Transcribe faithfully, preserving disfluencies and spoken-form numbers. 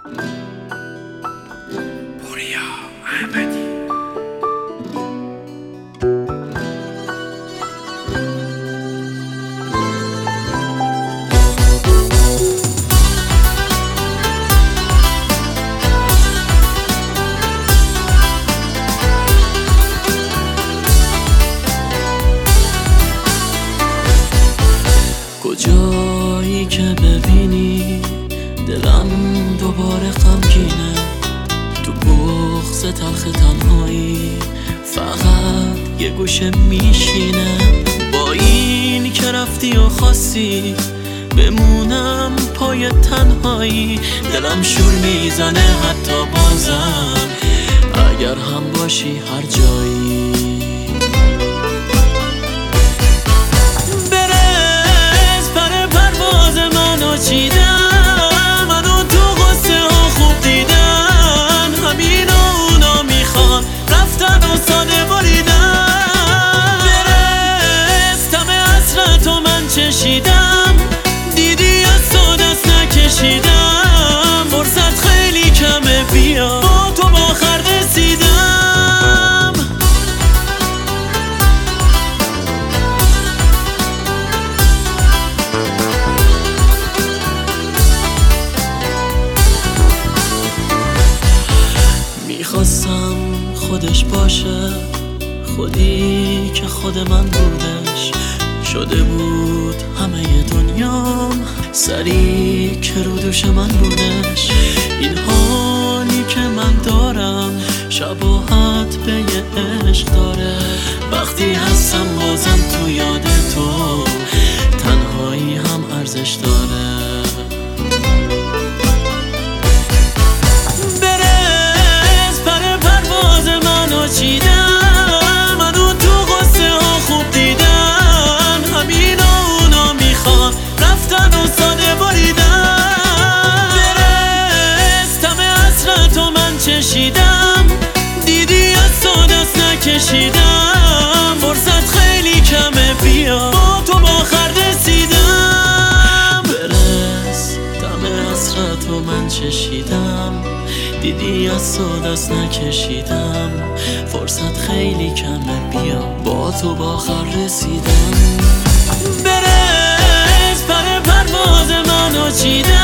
پوریا احمدی. کجایی که ببینی دلم دوباره غمگینه، تو بغض تلخ تنهایی فقط یه گوشه میشینه. با این که رفتی و خواستی بمونم پای تنهایی، دلم شور میزنه حتی بازم اگر هم باشی هر جایی. چیدم منو تو غصه ها خوب دیدن، همین اونا میخوان رفتن و ساده بریدن. برستم حسرت و من چشیدم، دیدی از تو دست نکشیدم. فرصت خیلی کمه بیا با تو با خرد رسیدم. میخواستم خودش باشه، خودی که خود من بودش. شده بود همه دنیام سری که رو دوش من بودش. این حالی که من دارم شباهت به یه عشق داره. وقتی هستم بازم تو یاد تو، تنهایی هم ارزش داره. چیدم منو تو غصه ها خوب دیدن، همین اونا میخوان رفتن و ساده بریدن. برستم حسرت و من چشیدم، دیدی از تو دست نکشیدم. فرصت خیلی کمه بیا با تو با خرد رسیدم. برستم حسرت و من چشیدم، دیدی از تو دست نکشیدم. فرصت خیلی کمه بیا با تو با آخر رسیدم. برس پر پرواز منو چیدم.